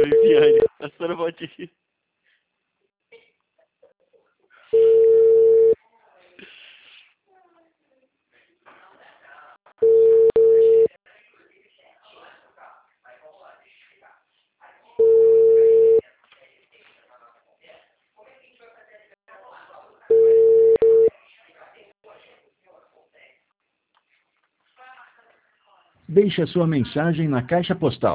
Viviane, a senhora pode ir. Deixe a sua mensagem na caixa postal.